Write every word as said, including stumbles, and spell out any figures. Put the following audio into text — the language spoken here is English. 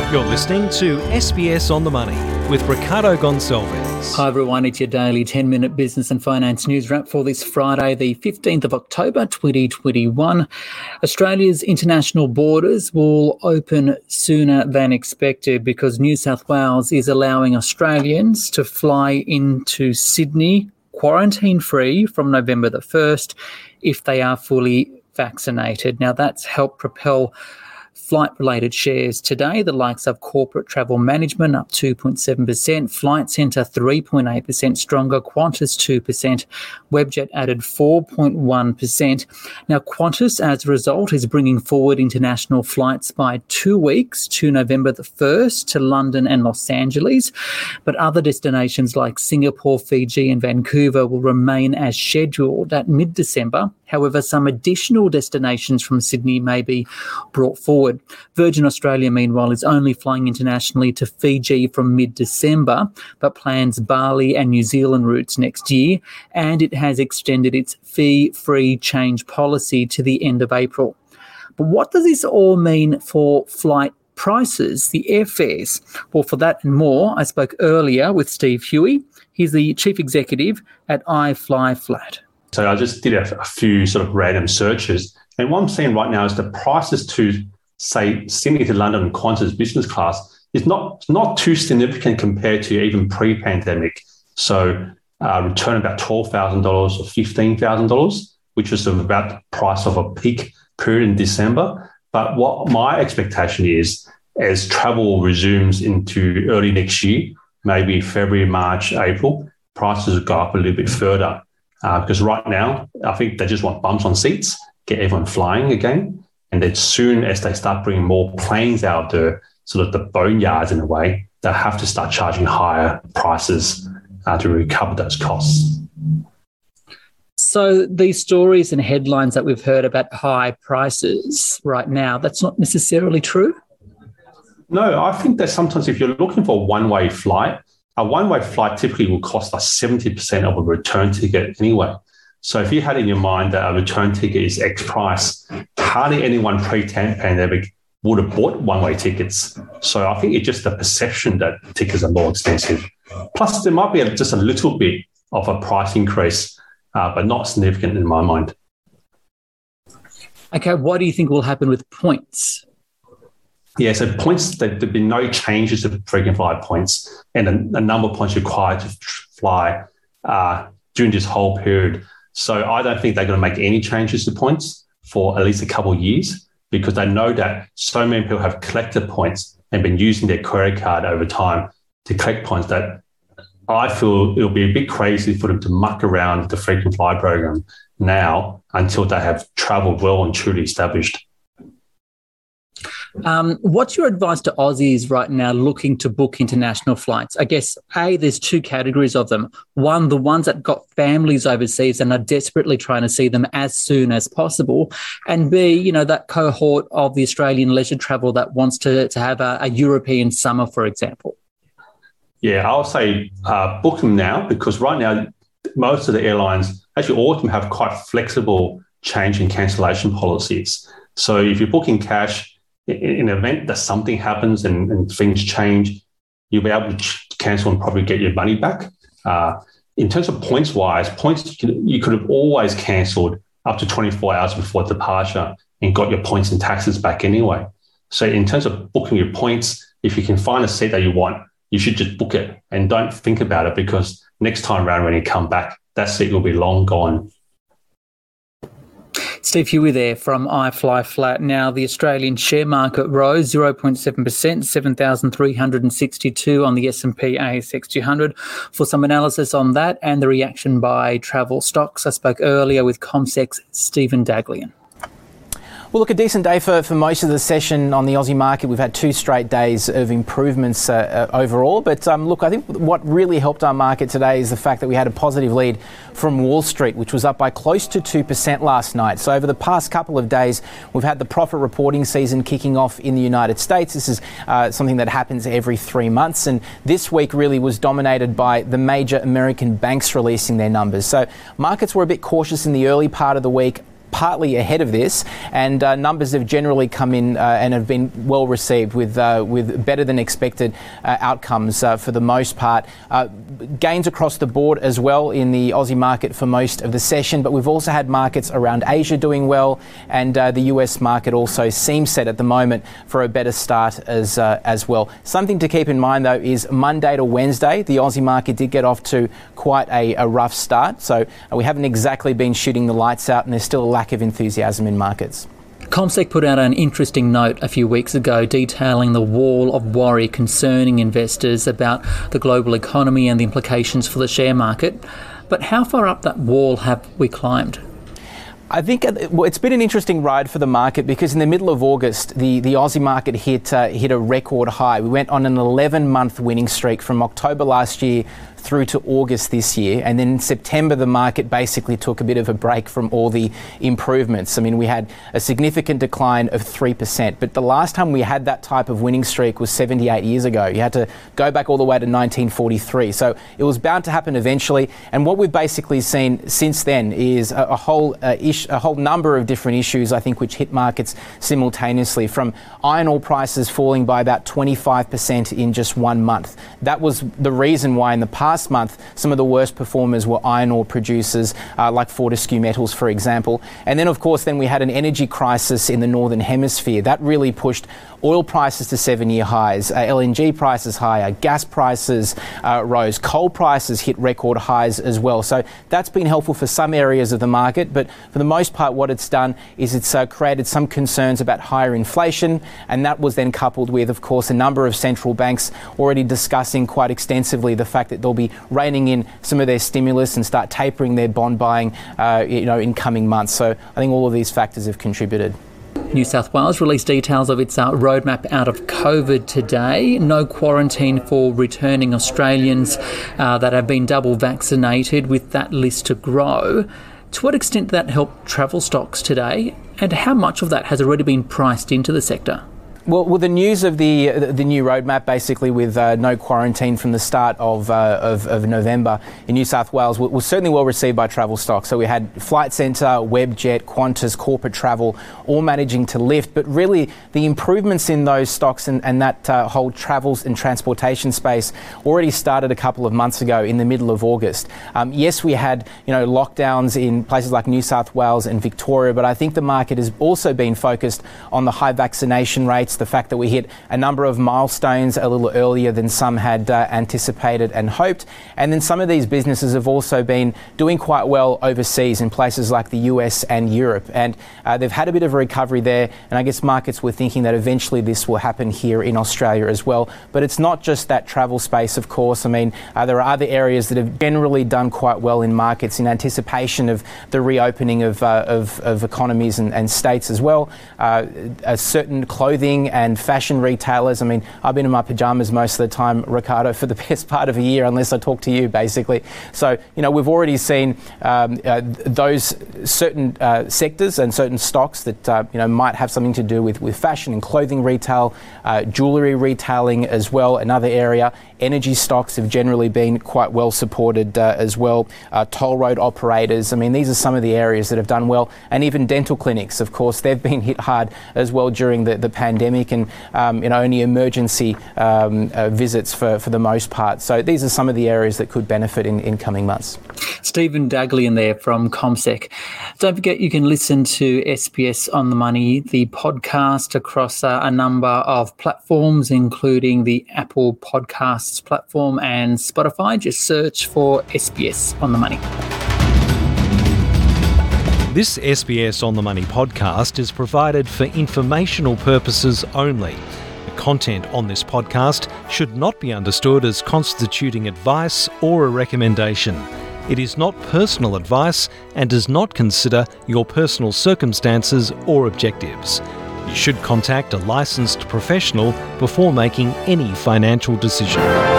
You're listening to S B S On The Money with Ricardo Gonçalves. Hi everyone, it's your daily ten minute business and finance news wrap for this Friday, the fifteenth of October twenty twenty-one. Australia's international borders will open sooner than expected because New South Wales is allowing Australians to fly into Sydney quarantine-free from November the first if they are fully vaccinated. Now that's helped propel flight-related shares today, the likes of Corporate Travel Management up two point seven percent, Flight Centre three point eight percent stronger, Qantas two percent, Webjet added four point one percent. Now Qantas, as a result, is bringing forward international flights by two weeks to November the first to London and Los Angeles, but other destinations like Singapore, Fiji and Vancouver will remain as scheduled at mid-December. However, some additional destinations from Sydney may be brought forward. Virgin Australia, meanwhile, is only flying internationally to Fiji from mid-December, but plans Bali and New Zealand routes next year, and it has extended its fee-free change policy to the end of April. But what does this all mean for flight prices, the airfares? Well, for that and more, I spoke earlier with Steve Huey. He's the Chief Executive at iFlyFlat. So I just did a, a few sort of random searches, and what I'm seeing right now is the prices to, say, Sydney to London and Qantas business class is not not too significant compared to even pre-pandemic. So uh, return about twelve thousand dollars or fifteen thousand dollars, which was about the price of a peak period in December. But what my expectation is, as travel resumes into early next year, maybe February, March, April, prices will go up a little bit further. Uh, because right now, I think they just want bums on seats, get everyone flying again. And then soon as they start bringing more planes out of the sort of the boneyards in a way, they'll have to start charging higher prices uh, to recover those costs. So these stories and headlines that we've heard about high prices right now, that's not necessarily true? No, I think that sometimes if you're looking for a one-way flight, a one-way flight typically will cost us seventy percent of a return ticket anyway. So if you had in your mind that a return ticket is X price, hardly anyone pre-pandemic would have bought one-way tickets. So I think it's just the perception that tickets are more expensive. Plus, there might be a, just a little bit of a price increase, uh, but not significant in my mind. Okay, what do you think will happen with points? Yeah, so points, there have been no changes to frequent flyer points and a, a number of points required to fly uh, during this whole period. So I don't think they're going to make any changes to points for at least a couple of years because they know that so many people have collected points and been using their credit card over time to collect points that I feel it'll be a bit crazy for them to muck around with the frequent flyer program now until they have travel well and truly established. Um, what's your advice to Aussies right now looking to book international flights? I guess, A, there's two categories of them. One, the ones that got families overseas and are desperately trying to see them as soon as possible. And B, you know, that cohort of the Australian leisure travel that wants to, to have a, a European summer, for example. Yeah, I'll say uh, book them now because right now, most of the airlines, actually all of them have quite flexible change and cancellation policies. So if you're booking cash, in an event that something happens and, and things change, you'll be able to cancel and probably get your money back. Uh, in terms of points-wise, points you could, you could have always cancelled up to twenty-four hours before departure and got your points and taxes back anyway. So in terms of booking your points, if you can find a seat that you want, you should just book it and don't think about it because next time around when you come back, that seat will be long gone. Steve Huey there from iFlyFlat. Now, the Australian share market rose zero point seven percent, seven thousand three hundred sixty-two on the S and P A S X two hundred. For some analysis on that and the reaction by travel stocks, I spoke earlier with CommSec's Stephen Daglian. Well, look, a decent day for, for most of the session on the Aussie market. We've had two straight days of improvements uh, uh, overall. But um, look, I think what really helped our market today is the fact that we had a positive lead from Wall Street, which was up by close to two percent last night. So over the past couple of days, we've had the profit reporting season kicking off in the United States. This is uh, something that happens every three months. And this week really was dominated by the major American banks releasing their numbers. So markets were a bit cautious in the early part of the week. partly ahead of this, and uh, numbers have generally come in uh, and have been well received with uh, with better than expected uh, outcomes uh, for the most part. Uh, gains across the board as well in the Aussie market for most of the session, but we've also had markets around Asia doing well, and uh, the U S market also seems set at the moment for a better start as uh, as well. Something to keep in mind though is Monday to Wednesday, the Aussie market did get off to quite a, a rough start, so uh, we haven't exactly been shooting the lights out, and there's still a lack of enthusiasm in markets. CommSec put out an interesting note a few weeks ago detailing the wall of worry concerning investors about the global economy and the implications for the share market. But how far up that wall have we climbed? I think well, it's been an interesting ride for the market because in the middle of August, the, the Aussie market hit uh, hit a record high. We went on an eleven-month winning streak from October last year through to August this year, and then in September the market basically took a bit of a break from all the improvements. I mean, we had a significant decline of three percent, but the last time we had that type of winning streak was seventy-eight years ago. You had to go back all the way to nineteen forty-three, so it was bound to happen eventually, and what we've basically seen since then is a, a whole uh, ish, a whole number of different issues, I think, which hit markets simultaneously, from iron ore prices falling by about twenty-five percent in just one month. That was the reason why in the past month some of the worst performers were iron ore producers uh, like Fortescue Metals, for example. And then of course then we had an energy crisis in the Northern Hemisphere. That really pushed oil prices to seven-year highs, uh, L N G prices higher, gas prices uh, rose, coal prices hit record highs as well. So that's been helpful for some areas of the market, but for the most part what it's done is it's uh, created some concerns about higher inflation, and that was then coupled with, of course, a number of central banks already discussing quite extensively the fact that they'll be reining in some of their stimulus and start tapering their bond buying uh, you know, in coming months. So I think all of these factors have contributed. New South Wales released details of its uh, roadmap out of COVID today. No quarantine for returning Australians uh, that have been double vaccinated, with that list to grow. To what extent did that help travel stocks today, and how much of that has already been priced into the sector? Well, with the news of the the new roadmap, basically with uh, no quarantine from the start of, uh, of of November in New South Wales, was certainly well received by travel stocks. So we had Flight Centre, Webjet, Qantas, Corporate Travel, all managing to lift. But really, the improvements in those stocks and, and that uh, whole travels and transportation space already started a couple of months ago in the middle of August. Um, yes, we had you know lockdowns in places like New South Wales and Victoria, but I think the market has also been focused on the high vaccination rates, the fact that we hit a number of milestones a little earlier than some had uh, anticipated and hoped. And then some of these businesses have also been doing quite well overseas in places like the U S and Europe. And uh, they've had a bit of a recovery there. And I guess markets were thinking that eventually this will happen here in Australia as well. But it's not just that travel space, of course. I mean, uh, there are other areas that have generally done quite well in markets in anticipation of the reopening of, uh, of, of economies and, and states as well. Uh, a certain clothing and fashion retailers. I mean, I've been in my pajamas most of the time, Ricardo, for the best part of a year, unless I talk to you, basically. So, you know, we've already seen um, uh, those certain uh, sectors and certain stocks that, uh, you know, might have something to do with, with fashion and clothing retail, uh, jewellery retailing as well, another area. Energy stocks have generally been quite well supported uh, as well. Uh, toll road operators, I mean, these are some of the areas that have done well. And even dental clinics, of course, they've been hit hard as well during the, the pandemic, and um, you know, only emergency um, uh, visits for, for the most part. So these are some of the areas that could benefit in, in coming months. Stephen Daglian there from CommSec. Don't forget you can listen to S B S On The Money, the podcast, across uh, a number of platforms, including the Apple Podcasts platform and Spotify. Just search for S B S On The Money. This S B S On The Money podcast is provided for informational purposes only. The content on this podcast should not be understood as constituting advice or a recommendation. It is not personal advice and does not consider your personal circumstances or objectives. You should contact a licensed professional before making any financial decision.